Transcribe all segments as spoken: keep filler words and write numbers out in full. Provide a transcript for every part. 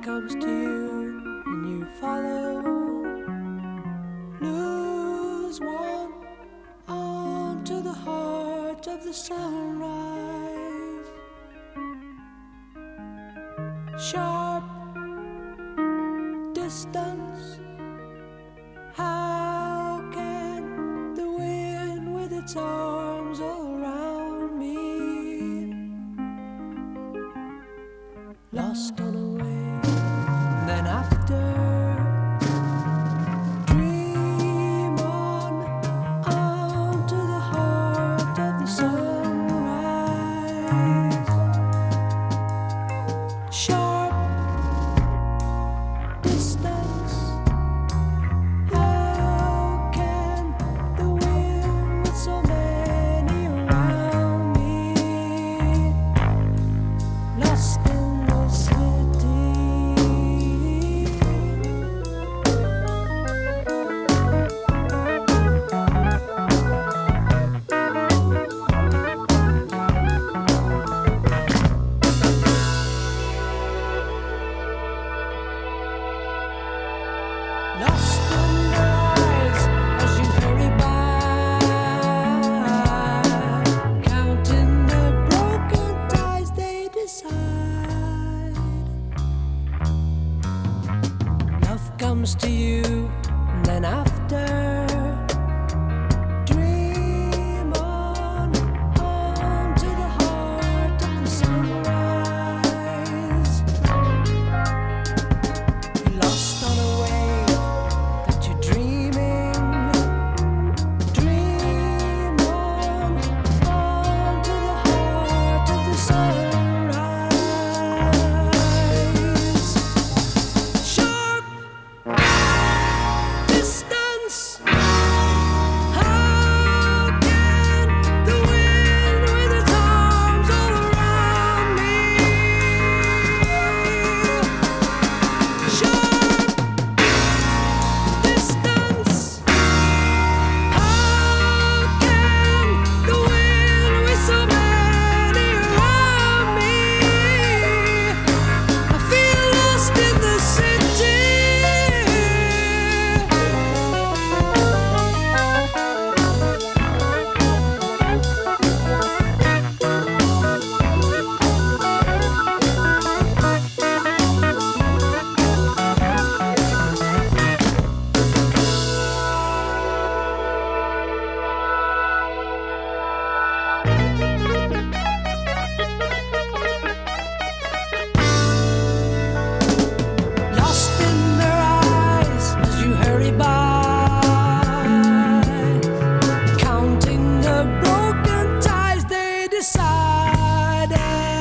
comes to you and you follow. Lose one onto the heart of the sunrise. Sharp distance. How can the wind with its arms all around me? Lost on a wave, then after dream on onto the heart of the sunrise. Sharp distance. How can the wind with so many around me? Lost in the city. Lost in their eyes as you hurry by, counting the broken ties they decide. Love comes to you, and then after dream on onto the heart of the sunrise. You're lost on a wave that you're dreaming. Dream on onto the heart of the sunrise. Sharp distance. How can the wind with its arms all around me? Sharp distance. How can the wind with so many around me? I feel lost in the city. Lost in their eyes as you hurry by, counting the broken ties they decided.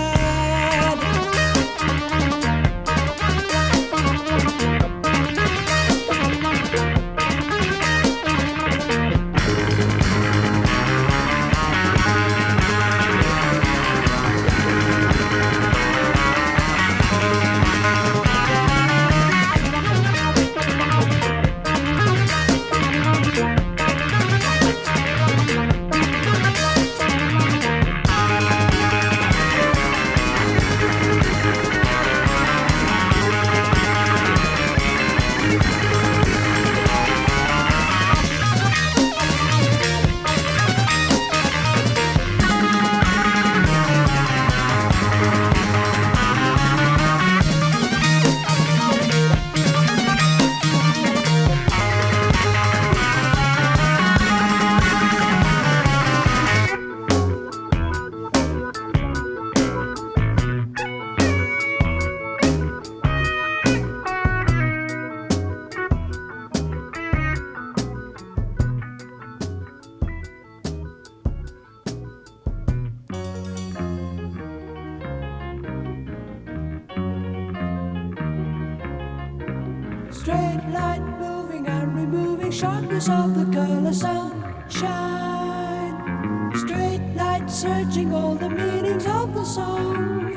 Straight light moving and removing sharpness of the color sunshine. Straight light searching all the meanings of the song.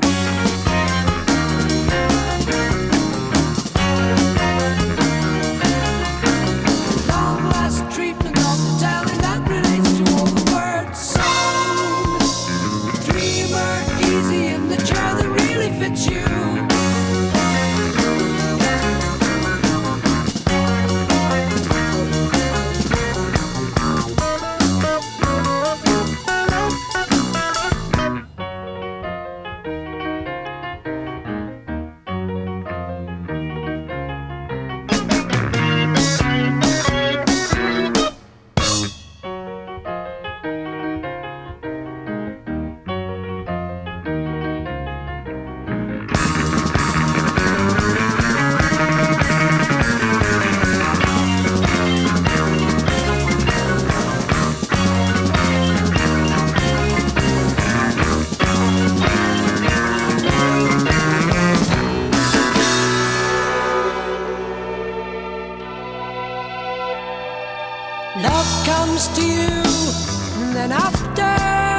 Long last treatment of the telling that relates to all the words song. Dreamer easy in the chair that really fits you. Love comes to you, and then after